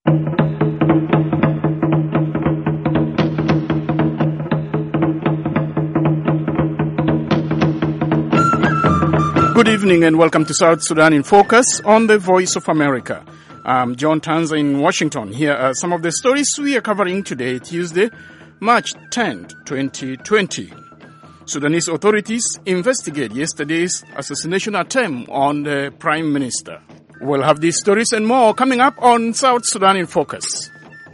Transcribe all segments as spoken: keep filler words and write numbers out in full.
Good evening and welcome to South Sudan in Focus on the Voice of America. I'm John Tanza in Washington. Here are some of the stories we are covering today, Tuesday, March tenth, twenty twenty. Sudanese authorities investigate yesterday's assassination attempt on the Prime Minister. We'll have these stories and more coming up on South Sudan in Focus.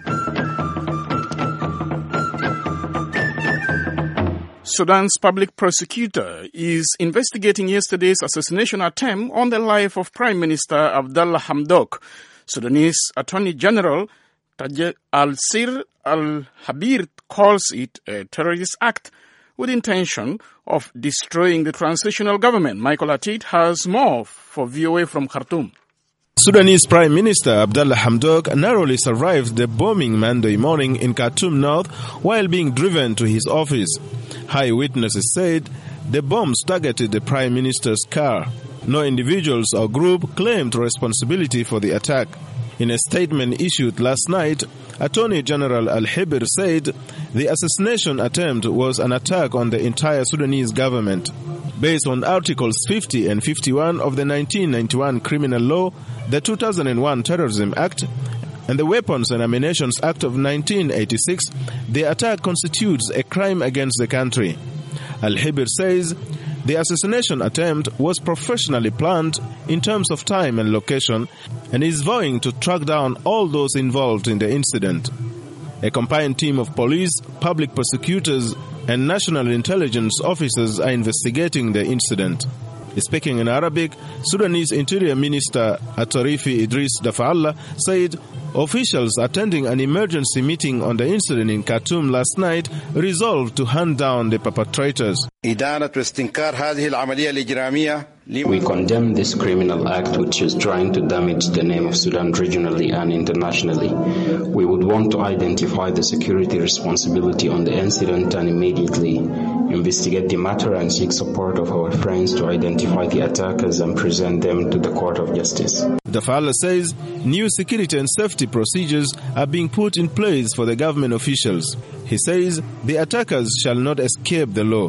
Sudan's public prosecutor is investigating yesterday's assassination attempt on the life of Prime Minister Abdallah Hamdok. Sudanese Attorney General Tajir al-Sir al-Habir calls it a terrorist act with intention of destroying the transitional government. Michael Atit has more for V O A from Khartoum. Sudanese Prime Minister Abdallah Hamdok narrowly survived the bombing Monday morning in Khartoum North while being driven to his office. High witnesses said the bombs targeted the Prime Minister's car. No individuals or group claimed responsibility for the attack. In a statement issued last night, Attorney General Al-Hibir said the assassination attempt was an attack on the entire Sudanese government. Based on Articles fifty and fifty-one of the nineteen ninety-one Criminal Law, the two thousand one Terrorism Act, and the Weapons and Ammunition Act of nineteen eighty-six, the attack constitutes a crime against the country. Al-Hibir says the assassination attempt was professionally planned in terms of time and location and is vowing to track down all those involved in the incident. A combined team of police, public prosecutors, and national intelligence officers are investigating the incident. Speaking in Arabic, Sudanese Interior Minister Atarifi Idris Dafa'allah said officials attending an emergency meeting on the incident in Khartoum last night resolved to hunt down the perpetrators. We condemn this criminal act which is trying to damage the name of Sudan regionally and internationally. We would want to identify the security responsibility on the incident and immediately investigate the matter and seek support of our friends to identify the attackers and present them to the court of justice. Dafa'allah says new security and safety procedures are being put in place for the government officials. He says the attackers shall not escape the law.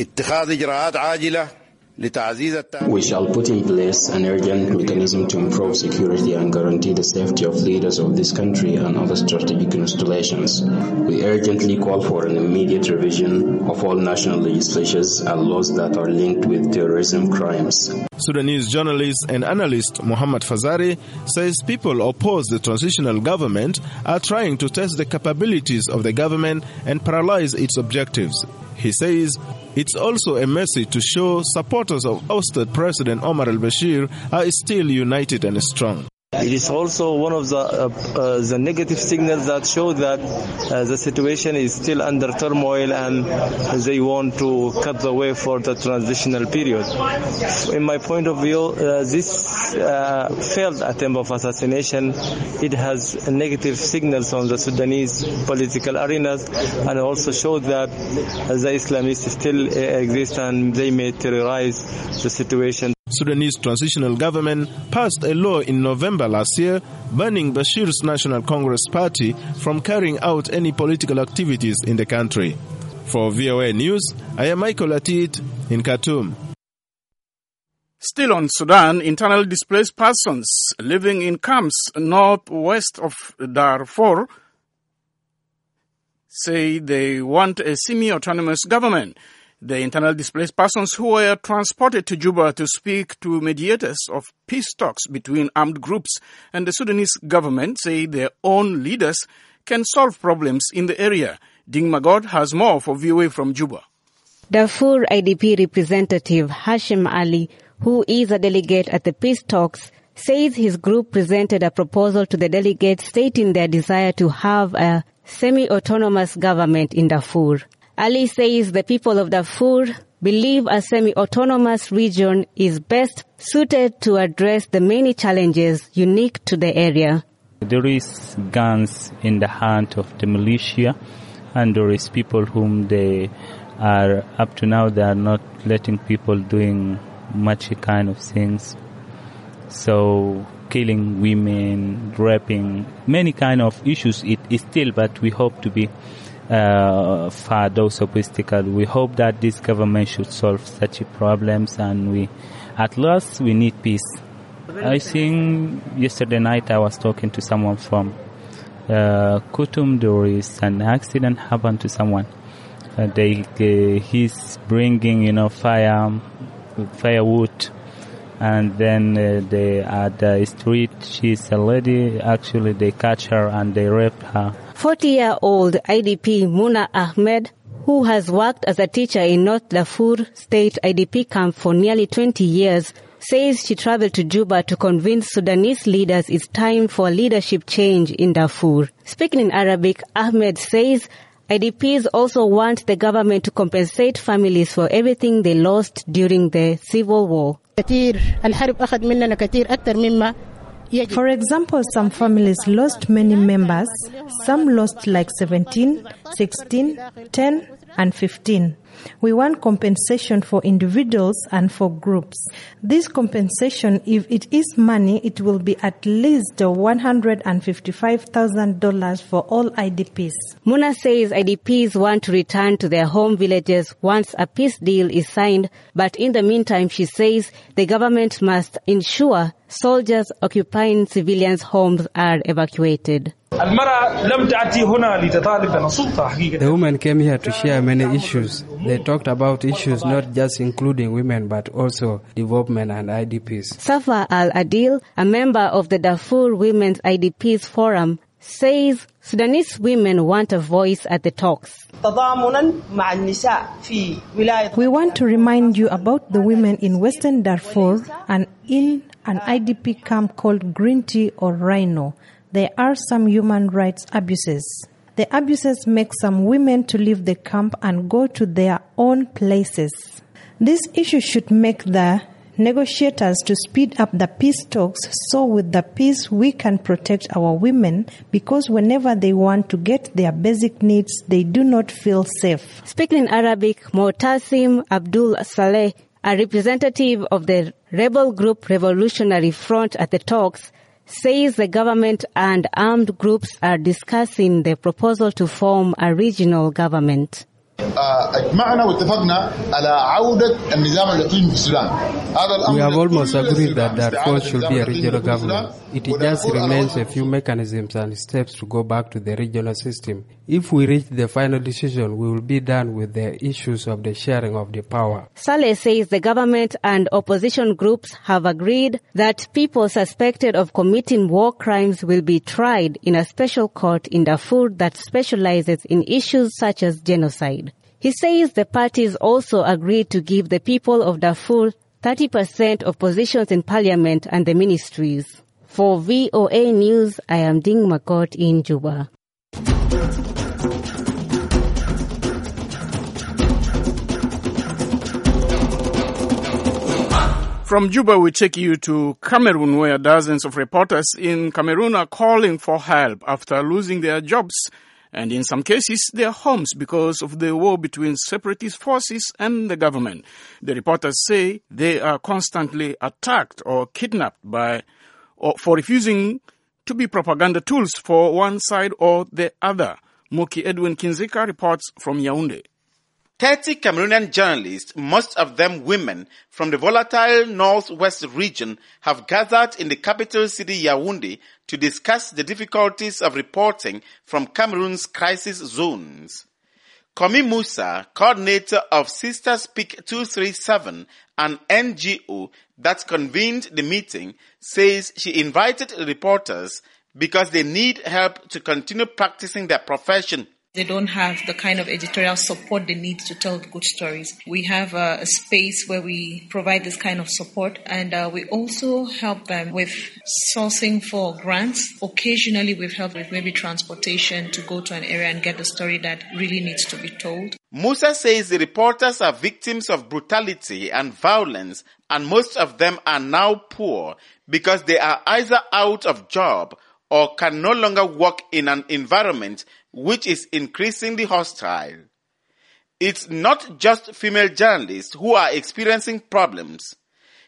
We shall put in place an urgent mechanism to improve security and guarantee the safety of leaders of this country and other strategic installations. We urgently call for an immediate revision of all national legislations and laws that are linked with terrorism crimes. Sudanese journalist and analyst Muhammad Fazari says people opposed the transitional government are trying to test the capabilities of the government and paralyze its objectives. He says it's also a message to show supporters of ousted President Omar al-Bashir are still united and strong. It is also one of the uh, uh, the negative signals that show that uh, the situation is still under turmoil and they want to cut the way for the transitional period. In my point of view, uh, this uh, failed attempt of assassination, it has negative signals on the Sudanese political arenas and also showed that uh, the Islamists still uh, exist and they may terrorize the situation. Sudanese transitional government passed a law in November last year banning Bashir's National Congress Party from carrying out any political activities in the country. For V O A News, I am Michael Atit in Khartoum. Still on Sudan, internal displaced persons living in camps northwest of Darfur say they want a semi-autonomous government. The internal displaced persons who were transported to Juba to speak to mediators of peace talks between armed groups and the Sudanese government say their own leaders can solve problems in the area. Ding Magod has more for V O A from Juba. Darfur I D P representative Hashim Ali, who is a delegate at the peace talks, says his group presented a proposal to the delegates stating their desire to have a semi-autonomous government in Darfur. Ali says the people of Darfur believe a semi-autonomous region is best suited to address the many challenges unique to the area. There is guns in the hand of the militia, and there is people whom they are, up to now, they are not letting people doing much kind of things. So killing women, raping, many kind of issues. It is still, but we hope to be uh, far those obstacles. We hope that this government should solve such problems, and we, at last, we need peace. I think yesterday night I was talking to someone from uh, Kutum. There is an accident happened to someone. Uh, they uh, he's bringing you know fire firewood, and then uh, they at the street. She's a lady. Actually, they catch her and they rape her. forty-year-old I D P Muna Ahmed, who has worked as a teacher in North Darfur State I D P camp for nearly twenty years, says she traveled to Juba to convince Sudanese leaders it's time for leadership change in Darfur. Speaking in Arabic, Ahmed says I D Ps also want the government to compensate families for everything they lost during the civil war. For example, some families lost many members. Some lost like seventeen, sixteen, ten, and fifteen. We want compensation for individuals and for groups. This compensation, if it is money, it will be at least one hundred fifty-five thousand dollars for all I D Ps. Muna says I D Ps want to return to their home villages once a peace deal is signed, but in the meantime, she says the government must ensure soldiers occupying civilians' homes are evacuated. The women came here to share many issues. They talked about issues not just including women but also development and I D Ps. Safa Al-Adil, a member of the Darfur Women's I D Ps Forum, says Sudanese women want a voice at the talks. We want to remind you about the women in Western Darfur and in an I D P camp called Green Tea or Rhino. There are some human rights abuses. The abuses make some women to leave the camp and go to their own places. This issue should make the negotiators to speed up the peace talks, so with the peace we can protect our women, because whenever they want to get their basic needs, they do not feel safe. Speaking in Arabic, Motasim Abdul Saleh, a representative of the rebel group Revolutionary Front at the talks, says the government and armed groups are discussing the proposal to form a regional government. We have almost agreed that Darfur should be a regional government. It just remains a few mechanisms and steps to go back to the regional system. If we reach the final decision, we will be done with the issues of the sharing of the power. Saleh says the government and opposition groups have agreed that people suspected of committing war crimes will be tried in a special court in Darfur that specializes in issues such as genocide. He says the parties also agreed to give the people of Darfur thirty percent of positions in parliament and the ministries. For V O A News, I am Ding Makot in Juba. From Juba, we take you to Cameroon, where dozens of reporters in Cameroon are calling for help after losing their jobs and in some cases their homes because of the war between separatist forces and the government. The reporters say they are constantly attacked or kidnapped by or for refusing to be propaganda tools for one side or the other. Muki Edwin Kinzika reports from Yaoundé. thirty Cameroonian journalists, most of them women, from the volatile northwest region have gathered in the capital city Yaoundé to discuss the difficulties of reporting from Cameroon's crisis zones. Komi Musa, coordinator of Sister Speak two three seven, an N G O that convened the meeting, says she invited reporters because they need help to continue practicing their profession. They don't have the kind of editorial support they need to tell good stories. We have a, a space where we provide this kind of support, and uh, we also help them with sourcing for grants. Occasionally, we've helped with maybe transportation to go to an area and get the story that really needs to be told. Musa says the reporters are victims of brutality and violence, and most of them are now poor because they are either out of job or can no longer work in an environment which is increasingly hostile. It's not just female journalists who are experiencing problems.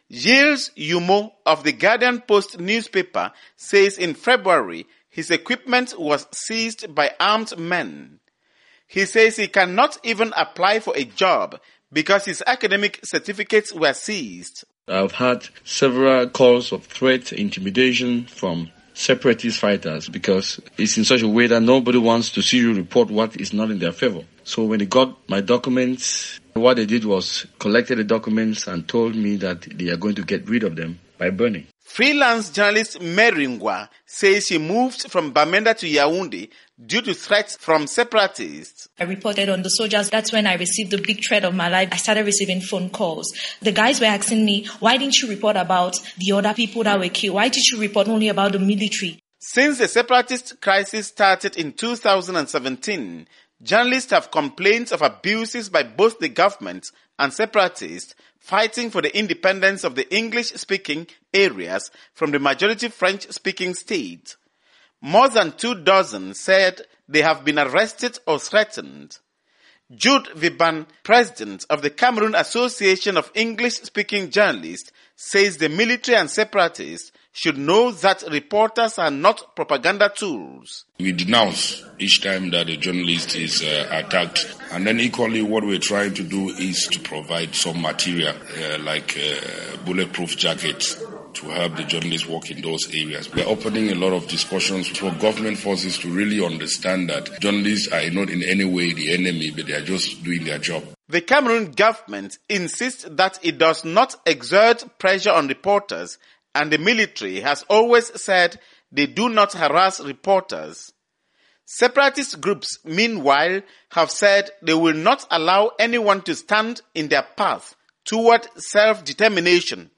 Gilles Yumo of the Guardian Post newspaper says in February his equipment was seized by armed men. He says he cannot even apply for a job because his academic certificates were seized. I've had several calls of threat, intimidation from separatist fighters because it's in such a way that nobody wants to see you report what is not in their favor. So when they got my documents, what they did was collected the documents and told me that they are going to get rid of them by burning. Freelance journalist Meringwa says she moved from Bamenda to Yaoundé due to threats from separatists. I reported on the soldiers. That's when I received the big threat of my life. I started receiving phone calls. The guys were asking me, why didn't you report about the other people that were killed? Why did you report only about the military? Since the separatist crisis started in two thousand seventeen, journalists have complained of abuses by both the government and separatists fighting for the independence of the English-speaking areas from the majority French-speaking state. More than two dozen said they have been arrested or threatened. Jude Viban, president of the Cameroon Association of English-speaking journalists, says the military and separatists should know that reporters are not propaganda tools. We denounce each time that a journalist is uh, attacked. And then equally what we're trying to do is to provide some material uh, like uh, bulletproof jackets to help the journalists work in those areas. We're opening a lot of discussions for government forces to really understand that journalists are not in any way the enemy, but they are just doing their job. The Cameroon government insists that it does not exert pressure on reporters, and the military has always said they do not harass reporters. Separatist groups, meanwhile, have said they will not allow anyone to stand in their path toward self-determination.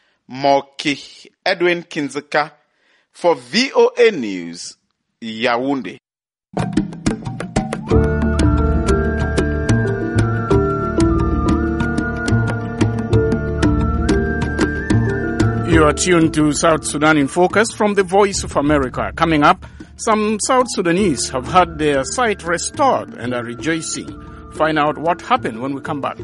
Moki Edwin Kinzeka for V O A News, Yaoundé. You are tuned to South Sudan in Focus from the Voice of America. Coming up, some South Sudanese have had their sight restored and are rejoicing. Find out what happened when we come back.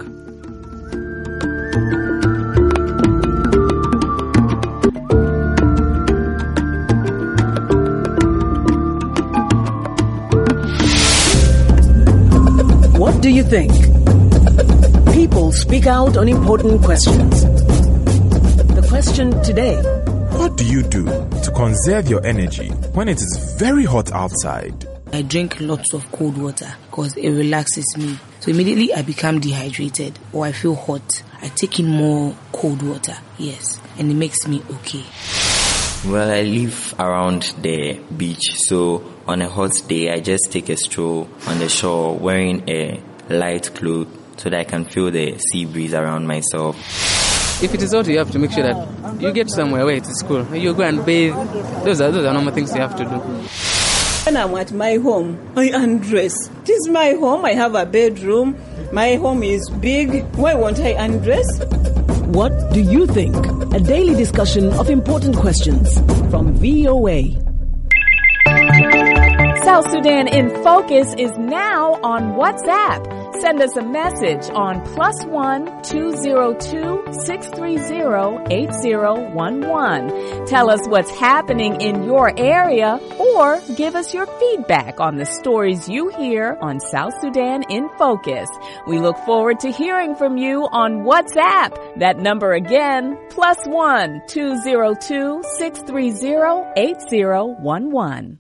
What do you think? People speak out on important questions. The question today: what do you do to conserve your energy when it is very hot outside? I drink lots of cold water because it relaxes me. So immediately I become dehydrated or I feel hot, I take in more cold water, yes, and it makes me okay. Well, I live around the beach, so on a hot day I just take a stroll on the shore wearing a light cloth so that I can feel the sea breeze around myself. If it is hot, you have to make sure that you get somewhere where it is cool. You go and bathe. Those are, those are normal things you have to do. When I'm at my home, I undress. It is my home. I have a bedroom. My home is big. Why won't I undress? What do you think? A daily discussion of important questions from V O A. South Sudan in Focus is now on WhatsApp. Send us a message on plus one two zero two six three zero eight zero one one. Tell us what's happening in your area or give us your feedback on the stories you hear on South Sudan in Focus. We look forward to hearing from you on WhatsApp. That number again, plus one two zero two six three zero eight zero one one.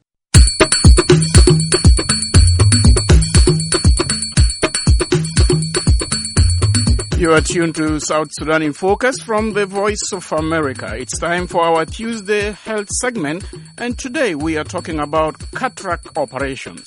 You are tuned to South Sudan in Focus from the Voice of America. It's time for our Tuesday health segment, and today we are talking about cataract operations.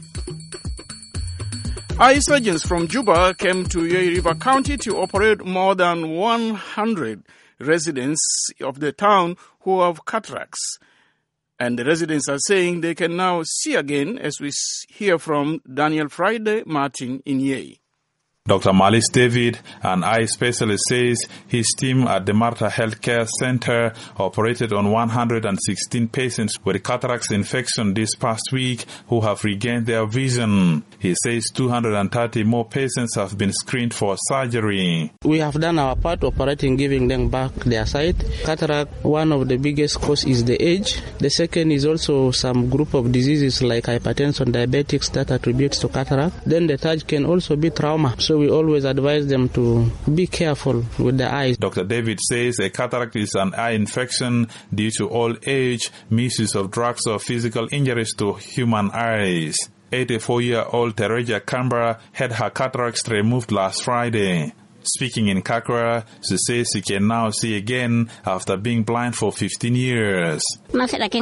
Eye surgeons from Juba came to Yei River County to operate more than one hundred residents of the town who have cataracts. And the residents are saying they can now see again, as we hear from Daniel Friday Martin in Yei. Doctor Malis David, an eye specialist, says his team at the Martha Healthcare Center operated on one hundred sixteen patients with cataract infection this past week who have regained their vision. He says two hundred thirty more patients have been screened for surgery. We have done our part operating, giving them back their sight. Cataract, one of the biggest cause is the age. The second is also some group of diseases like hypertension, diabetics that attributes to cataract. Then the third can also be trauma. So we always advise them to be careful with the eyes. Doctor David says a cataract is an eye infection due to old age, misuse of drugs or physical injuries to human eyes. eighty-four-year-old Tereja Canberra had her cataracts removed last Friday. Speaking in Kakra, she says she can now see again after being blind for fifteen years. For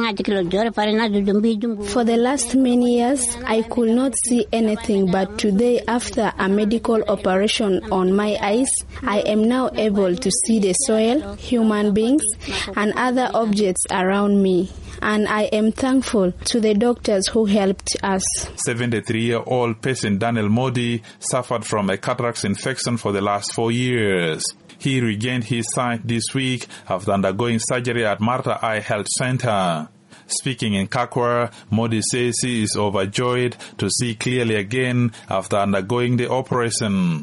the last many years, I could not see anything, but today, after a medical operation on my eyes, I am now able to see the soil, human beings, and other objects around me. And I am thankful to the doctors who helped us. seventy-three-year-old patient Daniel Modi suffered from a cataract infection for the last four years. He regained his sight this week after undergoing surgery at Martha Eye Health Center. Speaking in Kakwa, Modi says he is overjoyed to see clearly again after undergoing the operation.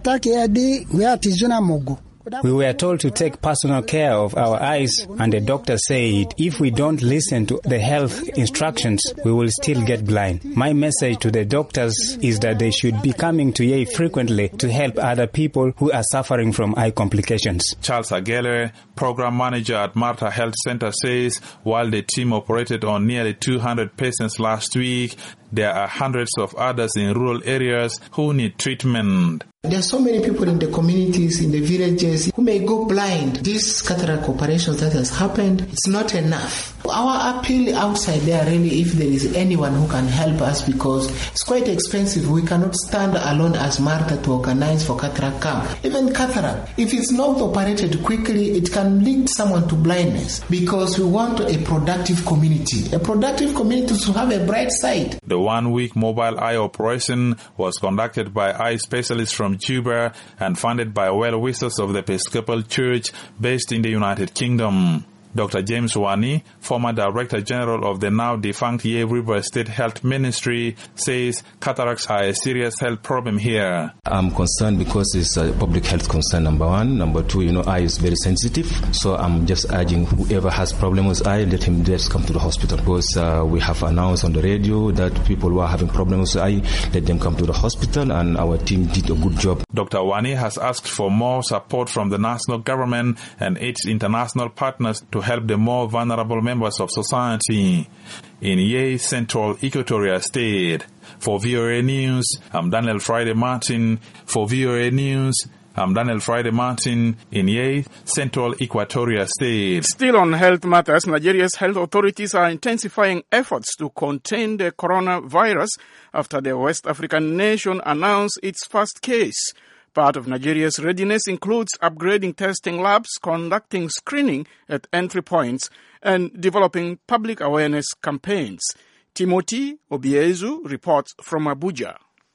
We were told to take personal care of our eyes, and the doctor said if we don't listen to the health instructions, we will still get blind. My message to the doctors is that they should be coming to Yei frequently to help other people who are suffering from eye complications. Charles Agele, program manager at Martha Health Center, says while the team operated on nearly two hundred patients last week, there are hundreds of others in rural areas who need treatment. There are so many people in the communities, in the villages, who may go blind. This cataract operation that has happened, it's not enough. Our appeal outside there really, if there is anyone who can help us, because it's quite expensive. We cannot stand alone as Martha to organize for cataract camp. Even cataract, if it's not operated quickly, it can lead someone to blindness, because we want a productive community. A productive community to have a bright side. The one-week mobile eye operation was conducted by eye specialists from Juba and funded by well-wishers of the Episcopal Church based in the United Kingdom. Doctor James Wani, former Director General of the now defunct Yei River State Health Ministry, says cataracts are a serious health problem here. I'm concerned because it's a public health concern, number one. Number two, you know, eye is very sensitive. So I'm just urging whoever has problems with eye, let him just come to the hospital. Because uh, we have announced on the radio that people who are having problems with eye, let them come to the hospital, and our team did a good job. Doctor Wani has asked for more support from the national government and its international partners to help the more vulnerable members of society. In Yei, Central Equatoria State. For V O A News, I'm Daniel Friday Martin. For V O A News, I'm Daniel Friday Martin in Yei, Central Equatoria State. Still on health matters, Nigeria's health authorities are intensifying efforts to contain the coronavirus after the West African nation announced its first case. Part of Nigeria's readiness includes upgrading testing labs, conducting screening at entry points, and developing public awareness campaigns. Timothy Obiezu reports from Abuja.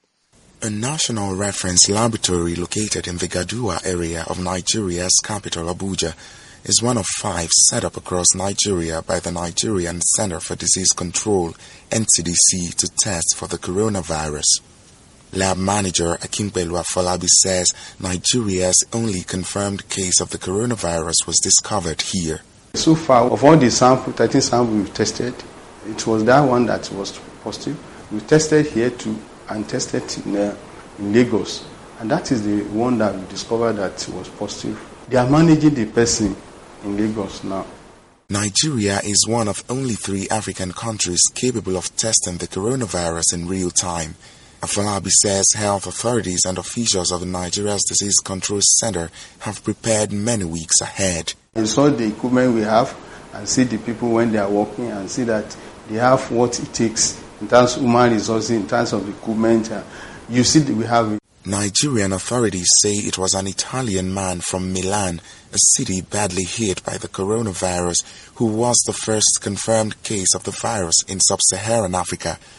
A national reference laboratory located in the Gadua area of Nigeria's capital, Abuja, is one of five set up across Nigeria by the Nigerian Center for Disease Control, N C D C, to test for the coronavirus. Lab manager Akinpelu Afolabi says Nigeria's only confirmed case of the coronavirus was discovered here. So far, of all the samples, thirteen samples we've tested, it was that one that was positive. We tested here too and tested in, uh, in Lagos. And that is the one that we discovered that was positive. They are managing the person in Lagos now. Nigeria is one of only three African countries capable of testing the coronavirus in real time. Afolabi says health authorities and officials of the Nigeria's Disease Control Center have prepared many weeks ahead. You saw the equipment we have and see the people when they are working and see that they have what it takes in terms of human resources, in terms of equipment. Uh, you see that we have it. Nigerian authorities say it was an Italian man from Milan, a city badly hit by the coronavirus, who was the first confirmed case of the virus in sub-Saharan Africa.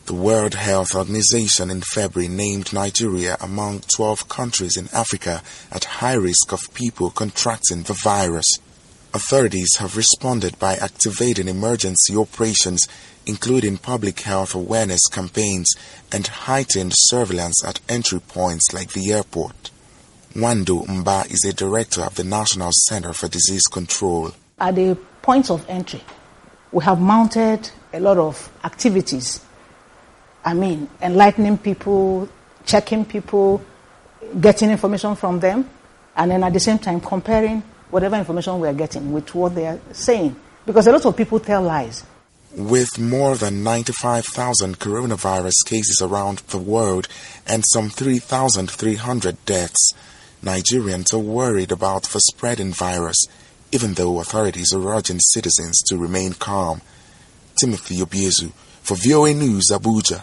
The World Health Organization in February named Nigeria among twelve countries in Africa at high risk of people contracting the virus. Authorities have responded by activating emergency operations, including public health awareness campaigns and heightened surveillance at entry points like the airport. Wando Mba is a director of the National Center for Disease Control. At the points of entry, we have mounted a lot of activities. I mean, enlightening people, checking people, getting information from them, and then at the same time comparing whatever information we are getting with what they are saying. Because a lot of people tell lies. With more than ninety-five thousand coronavirus cases around the world and some three thousand three hundred deaths, Nigerians are worried about the spreading virus, even though authorities are urging citizens to remain calm. Timothy Obiezu for V O A News, Abuja.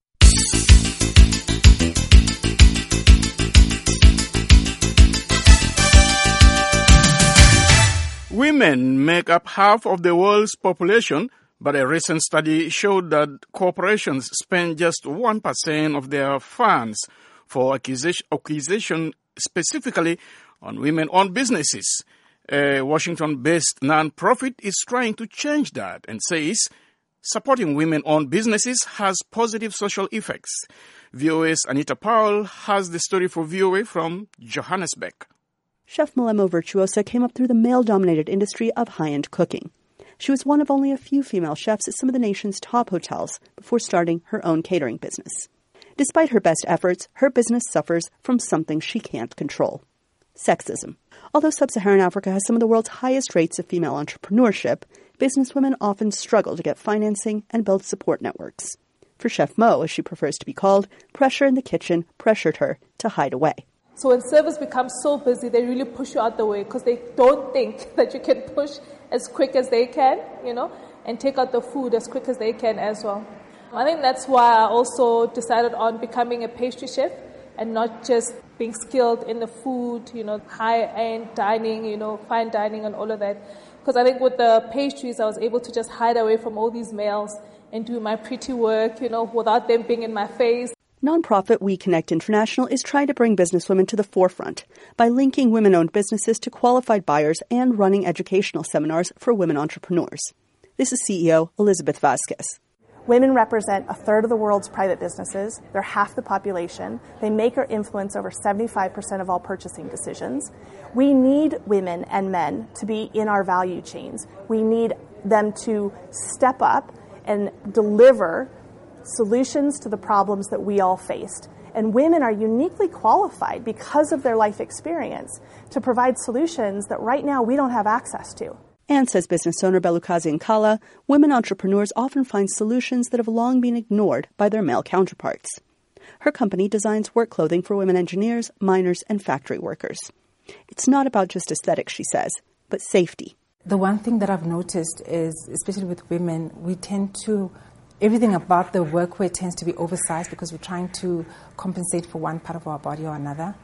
Women make up half of the world's population, but a recent study showed that corporations spend just one percent of their funds for acquisition, acquisition specifically on women-owned businesses. A Washington-based non-profit is trying to change that and says supporting women-owned businesses has positive social effects. V O A's Anita Powell has the story for V O A from Johannesburg. Chef Malemo Virtuosa came up through the male-dominated industry of high-end cooking. She was one of only a few female chefs at some of the nation's top hotels before starting her own catering business. Despite her best efforts, her business suffers from something she can't control: sexism. Although sub-Saharan Africa has some of the world's highest rates of female entrepreneurship, businesswomen often struggle to get financing and build support networks. For Chef Mo, as she prefers to be called, pressure in the kitchen pressured her to hide away. So when servers become so busy, they really push you out the way because they don't think that you can push as quick as they can, you know, and take out the food as quick as they can as well. I think that's why I also decided on becoming a pastry chef and not just being skilled in the food, you know, high-end dining, you know, fine dining and all of that. Because I think with the pastries, I was able to just hide away from all these males and do my pretty work, you know, without them being in my face. Nonprofit We Connect International is trying to bring businesswomen to the forefront by linking women-owned businesses to qualified buyers and running educational seminars for women entrepreneurs. This is C E O Elizabeth Vasquez. Women represent a third of the world's private businesses. They're half the population. They make or influence over seventy-five percent of all purchasing decisions. We need women and men to be in our value chains. We need them to step up and deliver solutions to the problems that we all faced. And women are uniquely qualified because of their life experience to provide solutions that right now we don't have access to. And, says business owner Belukazi Nkala, women entrepreneurs often find solutions that have long been ignored by their male counterparts. Her company designs work clothing for women engineers, miners, and factory workers. It's not about just aesthetics, she says, but safety. The one thing that I've noticed is, especially with women, we tend to, everything about the workwear tends to be oversized because we're trying to compensate for one part of our body or another.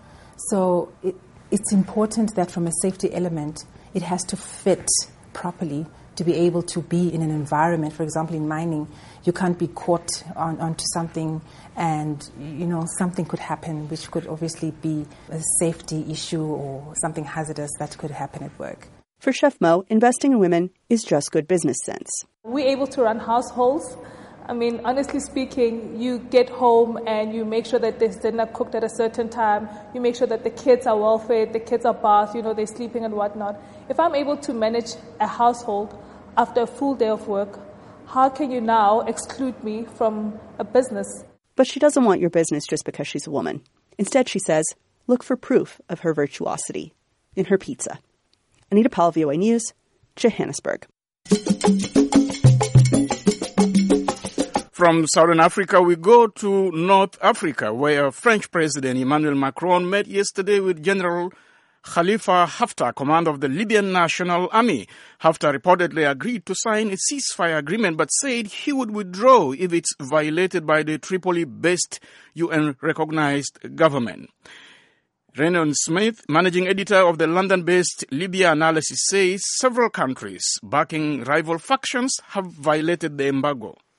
So it, it's important that from a safety element, it has to fit properly to be able to be in an environment. For example, in mining, you can't be caught on, onto something and, you know, something could happen, which could obviously be a safety issue or something hazardous that could happen at work. For Chef Mo, investing in women is just good business sense. We're able to run households. I mean, honestly speaking, you get home and you make sure that there's dinner cooked at a certain time. You make sure that the kids are well fed, the kids are bathed, you know, they're sleeping and whatnot. If I'm able to manage a household after a full day of work, how can you now exclude me from a business? But she doesn't want your business just because she's a woman. Instead, she says, look for proof of her virtuosity in her pizza. Anita Powell, V O A News, Johannesburg. From Southern Africa, we go to North Africa, where French President Emmanuel Macron met yesterday with General Khalifa Haftar, commander of the Libyan National Army. Haftar reportedly agreed to sign a ceasefire agreement, but said he would withdraw if it's violated by the Tripoli-based U N-recognized government. Renan Smith, managing editor of the London-based Libya analysis, says several countries backing rival factions have violated the embargo.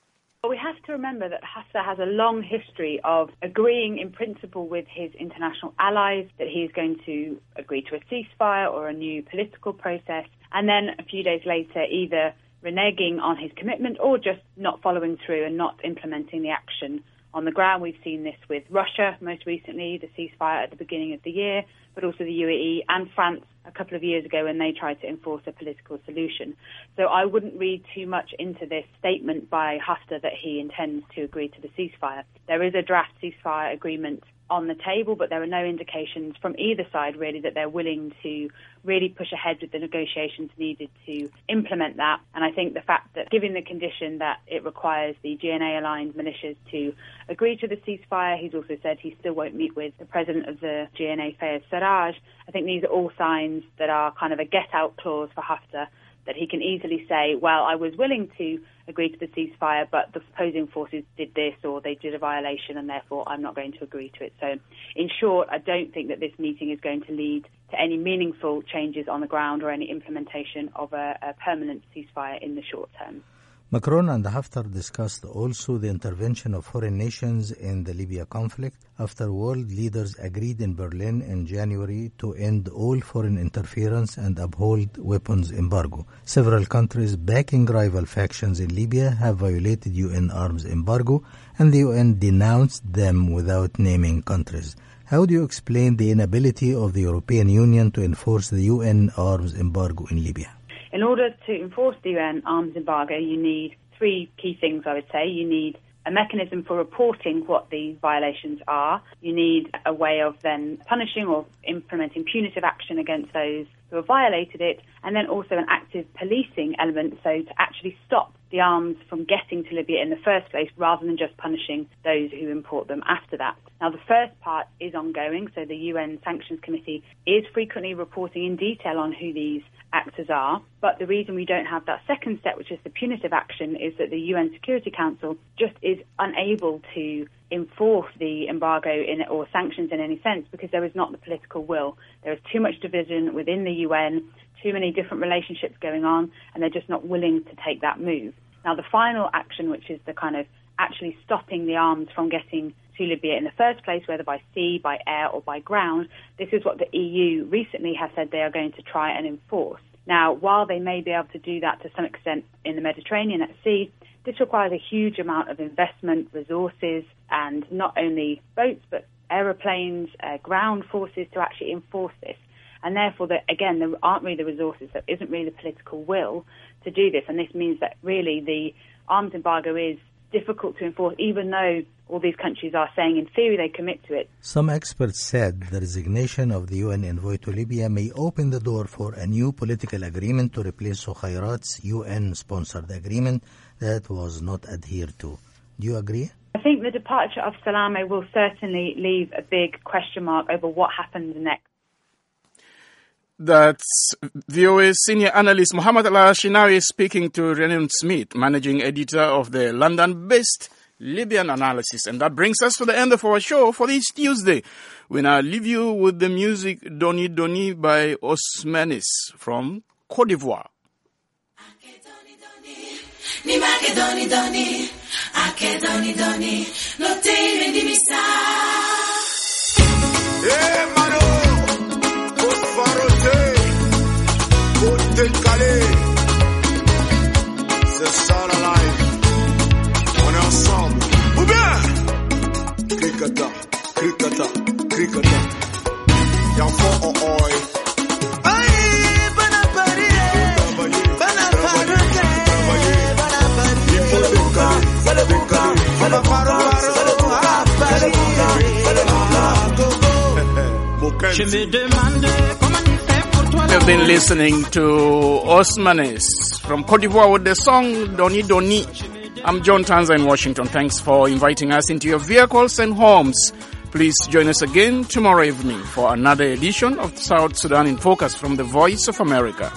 But we have to remember that Haftar has a long history of agreeing in principle with his international allies that he is going to agree to a ceasefire or a new political process, and then a few days later either reneging on his commitment or just not following through and not implementing the action on the ground. We've seen this with Russia most recently, the ceasefire at the beginning of the year, but also the U A E and France a couple of years ago when they tried to enforce a political solution. So I wouldn't read too much into this statement by Haftar that he intends to agree to the ceasefire. There is a draft ceasefire agreement on the table, but there are no indications from either side really that they're willing to really push ahead with the negotiations needed to implement that. And I think the fact that, given the condition that it requires the G N A-aligned militias to agree to the ceasefire, he's also said he still won't meet with the president of the G N A, Fayez Sarraj. I think these are all signs that are kind of a get-out clause for Haftar, that he can easily say, well, I was willing to agree to the ceasefire, but the opposing forces did this or they did a violation and therefore I'm not going to agree to it. So in short, I don't think that this meeting is going to lead to any meaningful changes on the ground or any implementation of a, a permanent ceasefire in the short term. Macron and Haftar discussed also the intervention of foreign nations in the Libya conflict after world leaders agreed in Berlin in January to end all foreign interference and uphold weapons embargo. Several countries backing rival factions in Libya have violated U N arms embargo, and the U N denounced them without naming countries. How do you explain the inability of the European Union to enforce the U N arms embargo in Libya? In order to enforce the U N arms embargo, you need three key things, I would say. You need a mechanism for reporting what the violations are. You need a way of then punishing or implementing punitive action against those who have violated it, and then also an active policing element, so to actually stop the arms from getting to Libya in the first place rather than just punishing those who import them after that. Now, the first part is ongoing, so the U N Sanctions Committee is frequently reporting in detail on who these actors are, but the reason we don't have that second step, which is the punitive action, is that the U N Security Council just is unable to enforce the embargo in, or sanctions in any sense, because there is not the political will. There is too much division within the U N, too many different relationships going on, and they're just not willing to take that move. Now, the final action, which is the kind of actually stopping the arms from getting to Libya in the first place, whether by sea, by air, or by ground, this is what the E U recently has said they are going to try and enforce. Now, while they may be able to do that to some extent in the Mediterranean at sea, this requires a huge amount of investment, resources, and not only boats, but aeroplanes, uh, ground forces to actually enforce this. And therefore, the, again, there aren't really the resources, there isn't really the political will to do this. And this means that really the arms embargo is difficult to enforce, even though all these countries are saying in theory they commit to it. Some experts said the resignation of the U N envoy to Libya may open the door for a new political agreement to replace Sukhairat's U N-sponsored agreement that was not adhered to. Do you agree? I think the departure of Salameh will certainly leave a big question mark over what happens next. That's V O A senior analyst Mohammed Al-Ashinawi speaking to Rhiannon Smith, managing editor of the London-based Libyan Analysis. And that brings us to the end of our show for this Tuesday. We now leave you with the music Doni Doni by Osmanis from Cote d'Ivoire. Ni make doni doni, ake doni doni, no te di misa. Eh mano, Osfarote, Côte Calais, c'est ça la life. On est ensemble. Ou bien, cricata, cricata, cricata. Y'a fond en oi. We've been listening to Osmanis from Cote d'Ivoire with the song Doni Doni. I'm John Tanza in Washington. Thanks for inviting us into your vehicles and homes. Please join us again tomorrow evening for another edition of South Sudan in Focus from the Voice of America.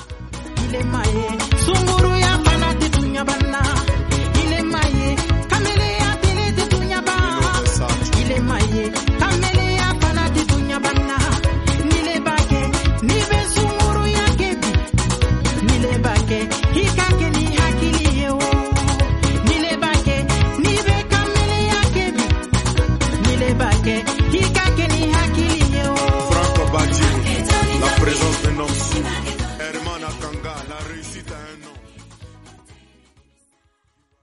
bake, hika keni